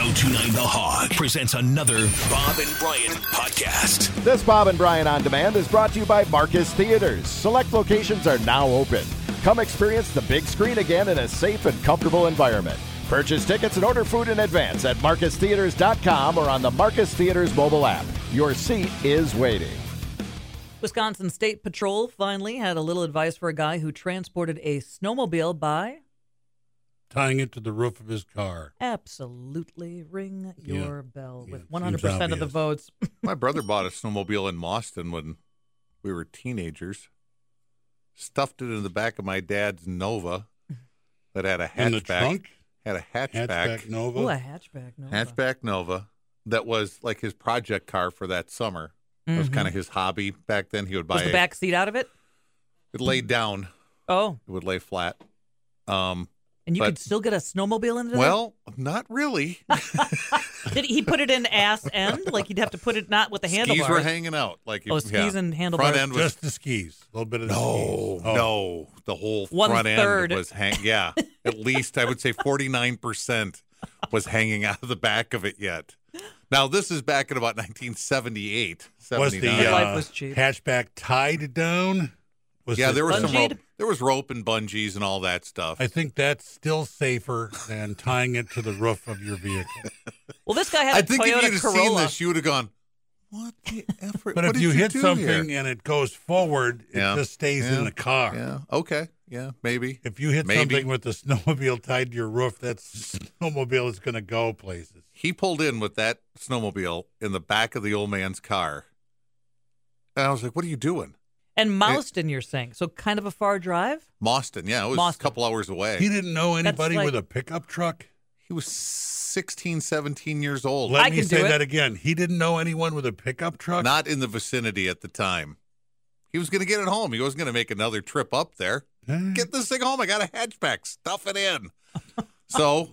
1029 The Hog presents another Bob and Brian podcast. This Bob and Brian On Demand is brought to you by Marcus Theaters. Select locations are now open. Come experience the big screen again in a safe and comfortable environment. Purchase tickets and order food in advance at marcustheaters.com or on the Marcus Theaters mobile app. Your seat is waiting. Wisconsin State Patrol finally had a little advice for a guy who transported a snowmobile by tying it to the roof of his car. absolutely ring your bell Yeah, with seems 100% of the obvious. votes. My brother bought a snowmobile in Boston when we were teenagers. Stuffed it in the back of my dad's Nova that had a hatchback. In the trunk? Had a hatchback. Hatchback Nova? Ooh, a hatchback. No. Hatchback Nova that was like his project car for that summer. It was kind of his hobby back then. He would buy Was the back seat out of it? It laid down. Oh, It would lay flat. and you But- could still get a snowmobile into Well, not really. there? Did he put it in ass end? Like you'd have to put it not with the handlebars. Skis were hanging out. Like Oh, skis and handlebars. Front end was Just the skis. A little bit of the skis. Oh. No, the whole One front third. end was yeah. At least I would say 49% was hanging out of the back of it yet. Now this is back in about 1978, Was 79. the Life was cheap. hatchback tied down? Yeah, there was some Bungeed? rope. There was rope and bungees and all that stuff. I think that's still safer than tying it to the roof of your vehicle. Well, this guy had I a think if Toyota you'd have seen Corolla. this, you would have gone, "What the effort?" But what if did you hit do something here? and it goes forward, it Yeah. just stays Yeah. in the car. Yeah. Okay. Yeah. Maybe. If you hit Maybe. something with the snowmobile tied to your roof, that snowmobile is going to go places. He pulled in with that snowmobile in the back of the old man's car, and I was like, "What are you doing?" And Mouston, you're saying. So kind of a far drive? Moston. Yeah, it was Moston. a couple hours away. He didn't know anybody like- with a pickup truck? He was 16, 17 years old. Let I me can say do it. that again. He didn't know anyone with a pickup truck? Not in the vicinity at the time. He was going to get it home. He wasn't going to make another trip up there. Eh. Get this thing home. I got a hatchback. Stuff it in. So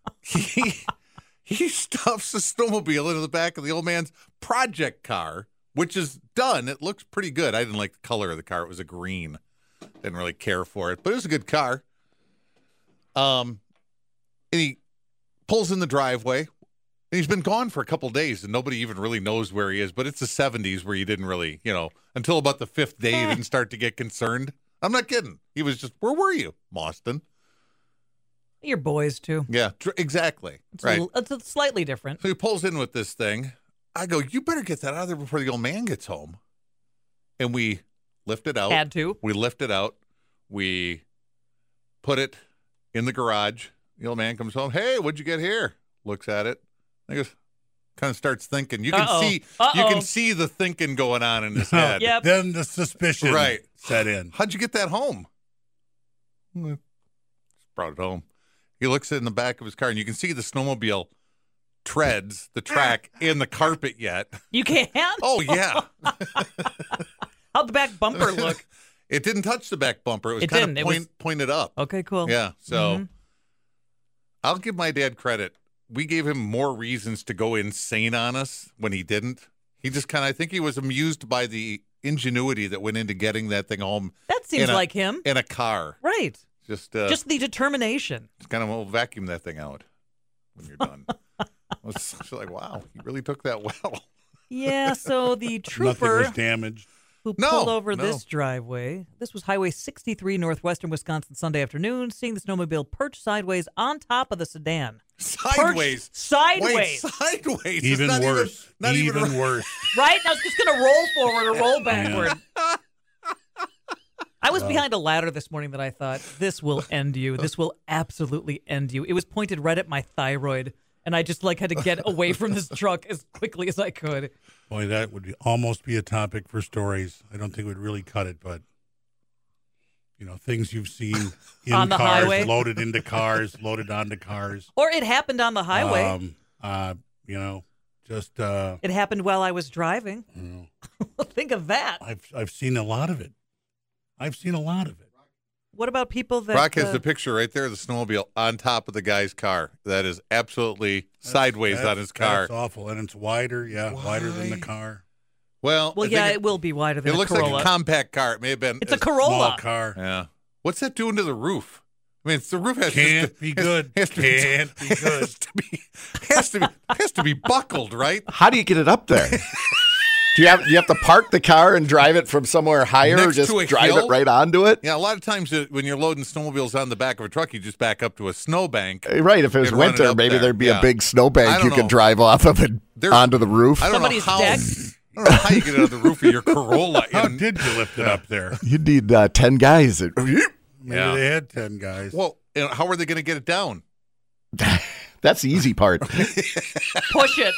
he stuffs a snowmobile into the back of the old man's project car, which is done. It looks pretty good. I didn't like the color of the car. It was a green. Didn't really care for it, but it was a good car. And he pulls in the driveway. And he's been gone for a couple days, and nobody even really knows where he is. But it's the 70s where you didn't really, until about the fifth day, you didn't start to get concerned. I'm not kidding. He was just, where were you, Boston? Your boys, too. Yeah, exactly. It's, Right. it's slightly different. So he pulls in with this thing. I go, you better get that out of there before the old man gets home. And we lift it out. Had to. We lift it out. We put it in the garage. The old man comes home. Hey, what'd you get here? Looks at it. I goes, kind of starts thinking. You can Uh-oh. see, you can see the thinking going on in his head. Yep. Then the suspicion Right. set in. How'd you get that home? Just brought it home. He looks in the back of his car, and you can see the snowmobile treads the track in the carpet yet. You can't? Oh, yeah. How'd the back bumper look? It didn't touch the back bumper. It was It kind didn't. of It was- pointed up. Okay, cool. Yeah. So Mhm. I'll give my dad credit. We gave him more reasons to go insane on us when he didn't. He just I think he was amused by the ingenuity that went into getting that thing home That seems in a- like him. in a car. Right. Just Just the determination. kind of we'll vacuum that thing out when you're done. I was just like, wow, he really took that well. Yeah, so the Nothing trooper was damaged. who No, pulled over no. this driveway, this was Highway 63 northwestern Wisconsin Sunday afternoon, seeing the snowmobile perched sideways on top of the sedan. Sideways. Perched sideways. Wait, sideways. It's Even not worse. Not even worse. Right? Now it's just going to roll forward or roll backward. I was behind a ladder this morning that I thought, this will end you. This will absolutely end you. It was pointed right at my thyroid, and I just had to get away from this truck as quickly as I could. Boy, that would almost be a topic for stories. I don't think it would really cut it, but things you've seen in On the cars, highway? loaded into cars, loaded onto cars. Or it happened on the highway. Just It happened while I was driving. Think of that. I've seen a lot of it. What about people that... Rock has the picture right there of the snowmobile on top of the guy's car. That is absolutely sideways on his car. That's awful, and it's wider. Yeah, wider than the Why? car. Well, Well, I yeah, think it will be wider than it a looks Corolla. like a compact car. It may have been. It's a Small Corolla. car. Yeah. What's that doing to the roof? I mean, the roof has Can't to, be has- good. Has to, Can't be good. Has to be, has to be buckled, right? How do you get it up there? Do you have to park the car and drive it from somewhere higher, or Next just to a drive hill? it right onto it? Yeah, a lot of times when you're loading snowmobiles on the back of a truck, you just back up to a snowbank. Right. If it was and run it winter, up maybe there. there'd be Yeah. a big snowbank I don't you could know. drive off of and onto the roof. I don't Somebody's know how. deck. I don't know how you get it on the roof of your Corolla. How did you lift it up there? You'd need 10 guys. Maybe Yeah. they had 10 guys. Well, how are they going to get it down? That's the easy part. Push it.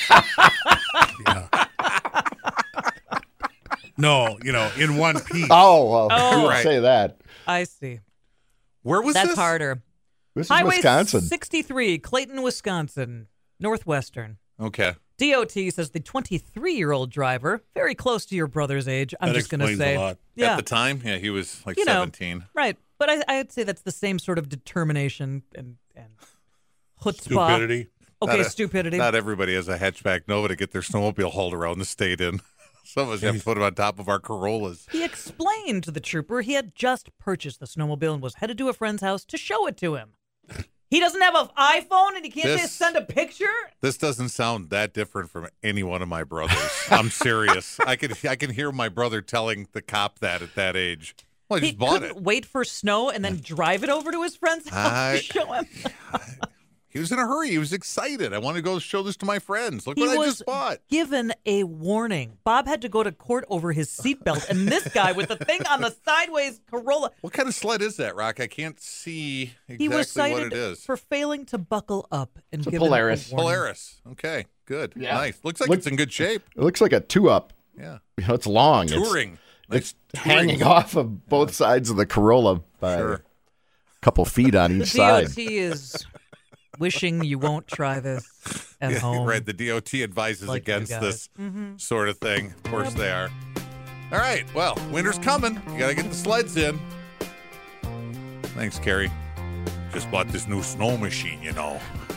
No, in one piece. Oh, well, Oh. you would Right. say that. I see. Where was That's this? harder. This is Highway Wisconsin. 63, Clayton, Wisconsin, Northwestern. Okay. DOT says the 23-year-old driver, very close to your brother's age. I'm That just going to explains say. a lot. Yeah. At the time, yeah, he was like You know, 17. Right. But I'd say that's the same sort of determination and chutzpah. Stupidity. Okay, Not a- stupidity. Not everybody has a hatchback Nova to get their snowmobile hauled around the state in. Some of us have to put them on top of our Corollas. He explained to the trooper he had just purchased the snowmobile and was headed to a friend's house to show it to him. He doesn't have an iPhone and he can't This- just send a picture? This doesn't sound that different from any one of my brothers. I'm serious. I can hear my brother telling the cop that at that age. Well, I He just bought couldn't it. wait for snow and then drive it over to his friend's house to show him. He was in a hurry. He was excited. I want to go show this to my friends. Look He what I was just bought. given a warning. Bob had to go to court over his seatbelt, and this guy with the thing on the sideways Corolla, What kind of sled is that, Rock? I can't see he was exactly what cited it is. for failing to buckle up and It's a given Polaris. a warning. Polaris. Okay, good. Yeah. Nice. Looks like Look- it's in good shape. It looks like a 2-up. Yeah. It's long. Touring. It's Nice hanging touring. off of both sides of the Corolla by Sure. a couple feet on The each side. DOT is wishing you won't try this at home. Right. The DOT advises Like you against guys. Mm-hmm. this sort of thing. Of course they are. All right. Well, winter's coming. You got to get the sleds in. Thanks, Carrie. Just bought this new snow machine,